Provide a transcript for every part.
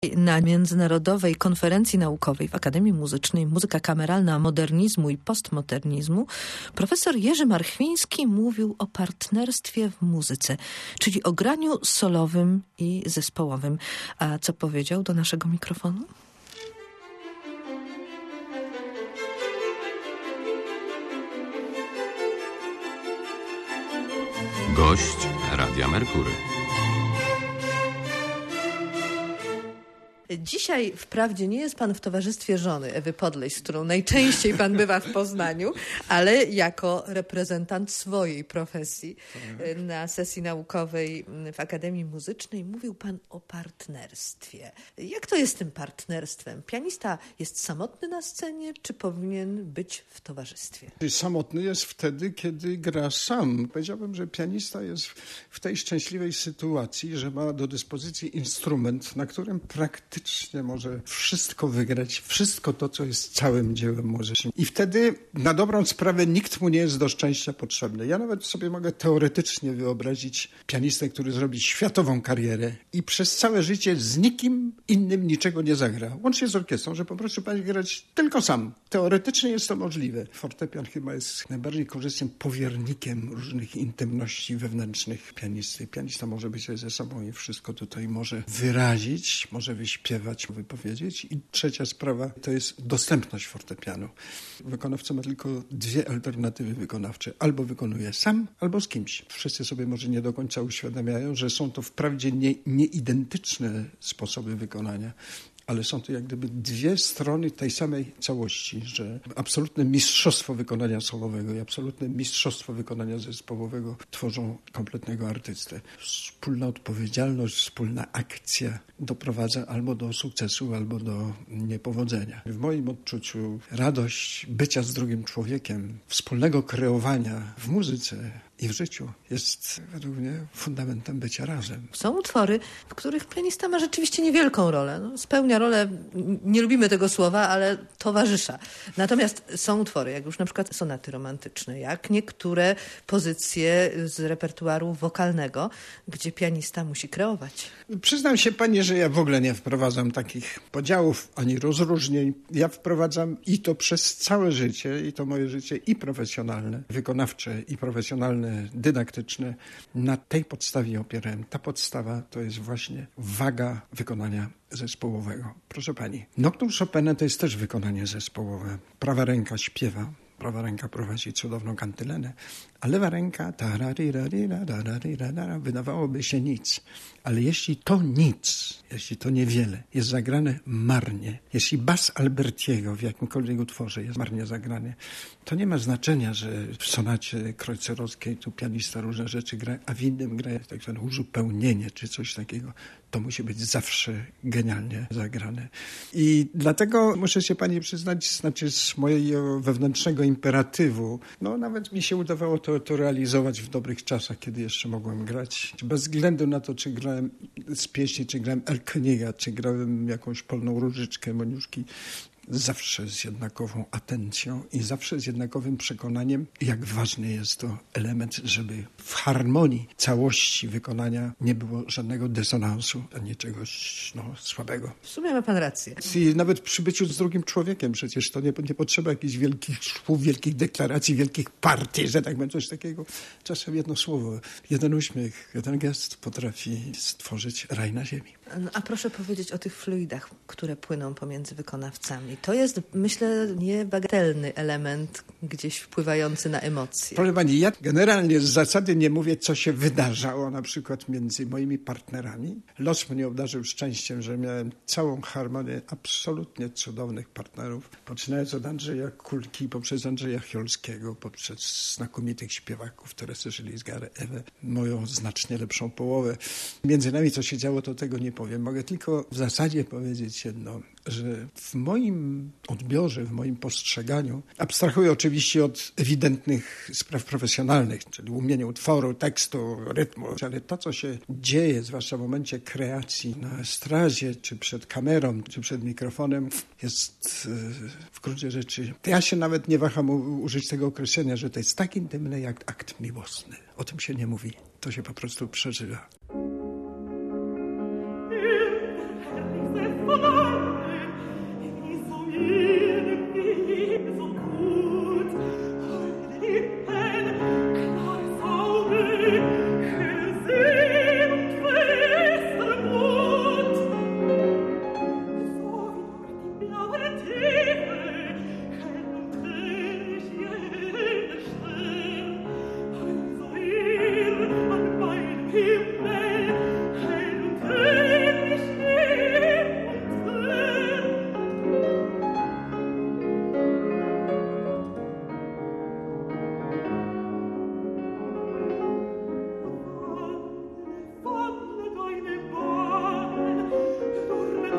Na Międzynarodowej Konferencji Naukowej w Akademii Muzycznej Muzyka Kameralna Modernizmu i Postmodernizmu profesor Jerzy Marchwiński mówił o partnerstwie w muzyce, czyli o graniu solowym i zespołowym. A co powiedział do naszego mikrofonu? Gość Radia Merkury. Dzisiaj wprawdzie nie jest pan w towarzystwie żony Ewy Podlej, z którą najczęściej pan bywa w Poznaniu, ale jako reprezentant swojej profesji na sesji naukowej w Akademii Muzycznej mówił pan o partnerstwie. Jak to jest z tym partnerstwem? Pianista jest samotny na scenie, czy powinien być w towarzystwie? Samotny jest wtedy, kiedy gra sam. Powiedziałbym, że pianista jest w tej szczęśliwej sytuacji, że ma do dyspozycji instrument, na którym praktycznie może wszystko wygrać, wszystko to, co jest całym dziełem muzycznym. I wtedy na dobrą sprawę nikt mu nie jest do szczęścia potrzebny. Ja nawet sobie mogę teoretycznie wyobrazić pianistę, który zrobi światową karierę i przez całe życie z nikim innym niczego nie zagra. Łącznie z orkiestrą, że po prostu będzie grać tylko sam. Teoretycznie jest to możliwe. Fortepian chyba jest najbardziej korzystnym powiernikiem różnych intymności wewnętrznych pianisty. Pianista może być ze sobą i wszystko tutaj może wyrazić, może wyśpiewać, wypowiedzieć. I trzecia sprawa to jest dostępność fortepianu. Wykonawca ma tylko dwie alternatywy wykonawcze. Albo wykonuje sam, albo z kimś. Wszyscy sobie może nie do końca uświadamiają, że są to wprawdzie nieidentyczne sposoby wykonania, ale są to jak gdyby dwie strony tej samej całości, że absolutne mistrzostwo wykonania solowego i absolutne mistrzostwo wykonania zespołowego tworzą kompletnego artystę. Wspólna odpowiedzialność, wspólna akcja doprowadza albo do sukcesu, albo do niepowodzenia. W moim odczuciu radość bycia z drugim człowiekiem, wspólnego kreowania w muzyce i w życiu jest według mnie fundamentem bycia razem. Są utwory, w których pianista ma rzeczywiście niewielką rolę. Spełnia rolę, nie lubimy tego słowa, ale towarzysza. Natomiast są utwory, jak już na przykład sonaty romantyczne, jak niektóre pozycje z repertuaru wokalnego, gdzie pianista musi kreować. Przyznam się pani, że ja w ogóle nie wprowadzam takich podziałów ani rozróżnień. Ja wprowadzam i to przez całe życie, i to moje życie i profesjonalne, wykonawcze i profesjonalne, dydaktyczne. Na tej podstawie opierałem. Ta podstawa to jest właśnie waga wykonania zespołowego. Proszę pani, Nocturne Chopina to jest też wykonanie zespołowe. Prawa ręka śpiewa, prawa ręka prowadzi cudowną kantylenę, a lewa ręka wydawałoby się nic. Ale jeśli to nic, jeśli to niewiele jest zagrane marnie, jeśli bas Albertiego w jakimkolwiek utworze jest marnie zagrany, to nie ma znaczenia, że w sonacie kreutzerowskiej tu pianista różne rzeczy gra, a w innym gra tak zwane uzupełnienie czy coś takiego. To musi być zawsze genialnie zagrane. I dlatego muszę się pani przyznać, znaczy z mojego wewnętrznego imperatywu, no nawet mi się udawało to realizować w dobrych czasach, kiedy jeszcze mogłem grać. Bez względu na to, czy grałem z pieśni, czy grałem El Königa, czy grałem jakąś polną różyczkę Moniuszki, zawsze z jednakową atencją i zawsze z jednakowym przekonaniem, jak ważny jest to element, żeby w harmonii całości wykonania nie było żadnego dysonansu, ani czegoś słabego. W sumie ma pan rację. I nawet przy byciu z drugim człowiekiem przecież to nie potrzeba jakichś wielkich słów, wielkich deklaracji, wielkich partii, że tak powiem, coś takiego. Czasem jedno słowo, jeden uśmiech, jeden gest potrafi stworzyć raj na ziemi. A proszę powiedzieć o tych fluidach, które płyną pomiędzy wykonawcami. To jest, myślę, niebagatelny element gdzieś wpływający na emocje. Proszę pani, ja generalnie z zasady nie mówię, co się wydarzało na przykład między moimi partnerami. Los mnie obdarzył szczęściem, że miałem całą harmonię absolutnie cudownych partnerów. Poczynając od Andrzeja Kulki, poprzez Andrzeja Chiolskiego, poprzez znakomitych śpiewaków, Teresę Szylizgarę, Ewę, moją znacznie lepszą połowę. Między nami co się działo, to tego nie powiem. Mogę tylko w zasadzie powiedzieć jedno, że w moim odbiorze, w moim postrzeganiu, abstrahuję oczywiście od ewidentnych spraw profesjonalnych, czyli umienia utworu, tekstu, rytmu, ale to, co się dzieje, zwłaszcza w momencie kreacji na estradzie, czy przed kamerą, czy przed mikrofonem, jest w gruncie rzeczy... Ja się nawet nie waham użyć tego określenia, że to jest tak intymne jak akt miłosny. O tym się nie mówi, to się po prostu przeżywa.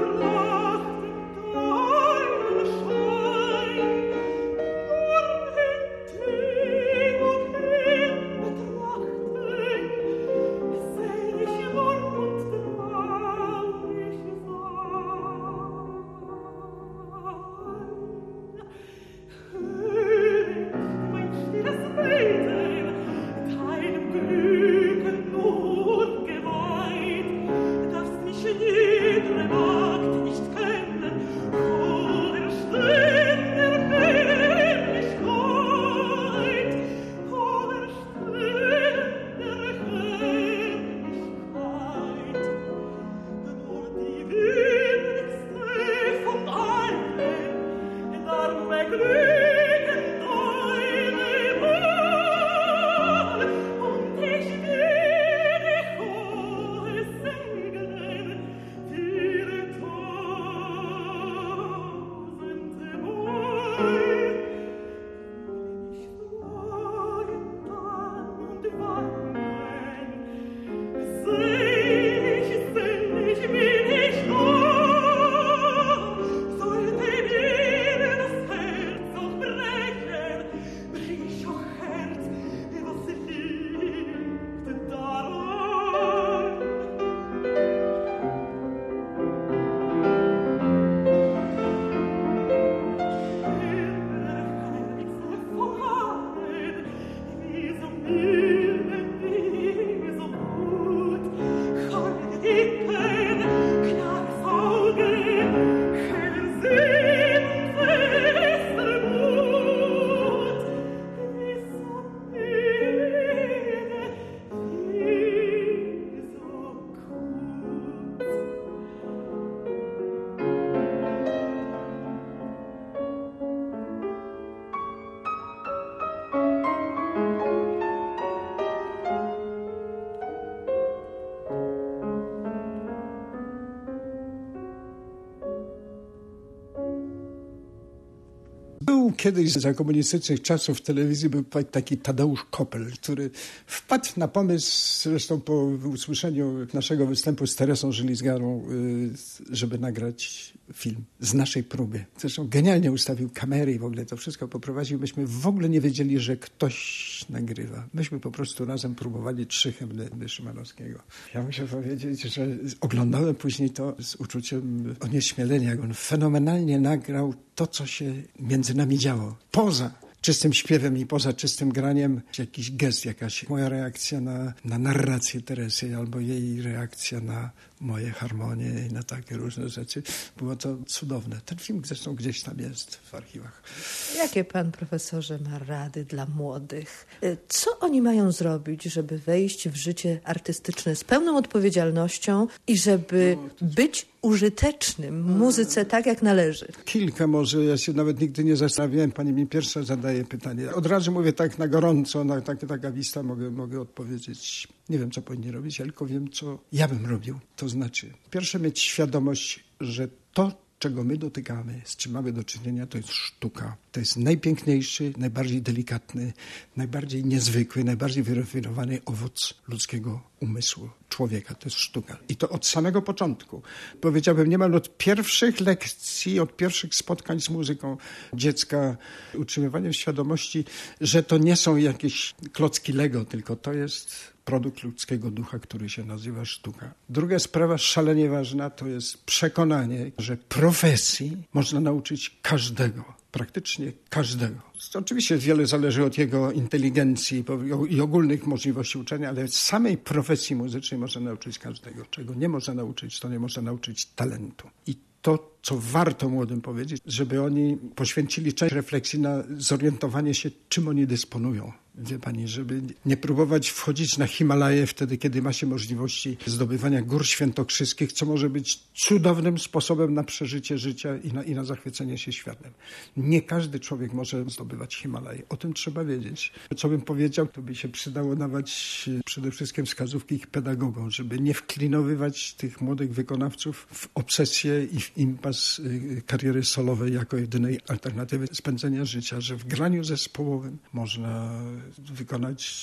Kiedyś za komunistycznych czasów w telewizji był taki Tadeusz Koppel, który wpadł na pomysł, zresztą po usłyszeniu naszego występu z Teresą Żyli-Zgarą, żeby nagrać film z naszej próby. Zresztą genialnie ustawił kamery i w ogóle to wszystko poprowadził. Myśmy w ogóle nie wiedzieli, że ktoś nagrywa. Myśmy po prostu razem próbowali 3 hymny Szymanowskiego. Ja muszę powiedzieć, że oglądałem później to z uczuciem onieśmielenia, jak on fenomenalnie nagrał to, co się między nami działo. Poza czystym śpiewem i poza czystym graniem jakiś gest, jakaś moja reakcja na narrację Teresy albo jej reakcja na moje harmonie i na takie różne rzeczy. Było to cudowne. Ten film zresztą gdzieś tam jest w archiwach. Jakie pan, profesorze, ma rady dla młodych? Co oni mają zrobić, żeby wejść w życie artystyczne z pełną odpowiedzialnością i żeby być użytecznym w muzyce tak, jak należy? Kilka może, ja się nawet nigdy nie zastanawiałem. Pani mi pierwsza zadaje pytanie. Od razu mówię tak na gorąco, na taka wista mogę odpowiedzieć. Nie wiem, co powinni robić, ja tylko wiem, co ja bym robił. To znaczy, pierwsze mieć świadomość, że to, czego my dotykamy, z czym mamy do czynienia, to jest sztuka. To jest najpiękniejszy, najbardziej delikatny, najbardziej niezwykły, najbardziej wyrafinowany owoc ludzkiego umysłu, człowieka. To jest sztuka. I to od samego początku. Powiedziałbym niemal od pierwszych lekcji, od pierwszych spotkań z muzyką dziecka, utrzymywaniem świadomości, że to nie są jakieś klocki Lego, tylko to jest produkt ludzkiego ducha, który się nazywa sztuka. Druga sprawa szalenie ważna to jest przekonanie, że profesji można nauczyć każdego. Praktycznie każdego. Oczywiście wiele zależy od jego inteligencji i ogólnych możliwości uczenia, ale z samej profesji muzycznej można nauczyć każdego. Czego nie można nauczyć, to nie można nauczyć talentu. I to, co warto młodym powiedzieć, żeby oni poświęcili część refleksji na zorientowanie się, czym oni dysponują. Wie pani, żeby nie próbować wchodzić na Himalaje wtedy, kiedy ma się możliwości zdobywania gór świętokrzyskich, co może być cudownym sposobem na przeżycie życia i na zachwycenie się światem. Nie każdy człowiek może zdobywać Himalaje. O tym trzeba wiedzieć. Co bym powiedział, to by się przydało dawać przede wszystkim wskazówki ich pedagogom, żeby nie wklinowywać tych młodych wykonawców w obsesję i w impas kariery solowej jako jedynej alternatywy spędzenia życia, że w graniu zespołowym można wykonać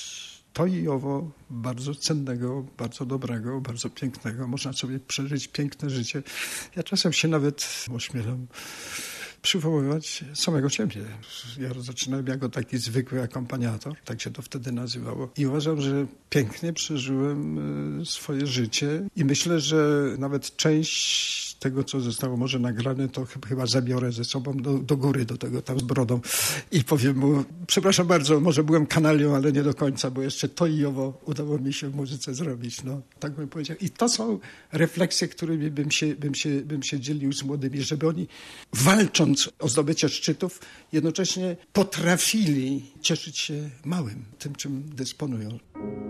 to i owo bardzo cennego, bardzo dobrego, bardzo pięknego. Można sobie przeżyć piękne życie. Ja czasem się nawet ośmielam przywoływać samego siebie. Ja zaczynałem jako taki zwykły akompaniator, tak się to wtedy nazywało. I uważam, że pięknie przeżyłem swoje życie i myślę, że nawet część tego, co zostało może nagrane, to chyba zabiorę ze sobą do góry, do tego tam z brodą i powiem mu, przepraszam bardzo, może byłem kanalią, ale nie do końca, bo jeszcze to i owo udało mi się w muzyce zrobić. No, tak bym powiedział. I to są refleksje, którymi bym się dzielił z młodymi, żeby oni walcząc o zdobycie szczytów, jednocześnie potrafili cieszyć się małym, tym czym dysponują.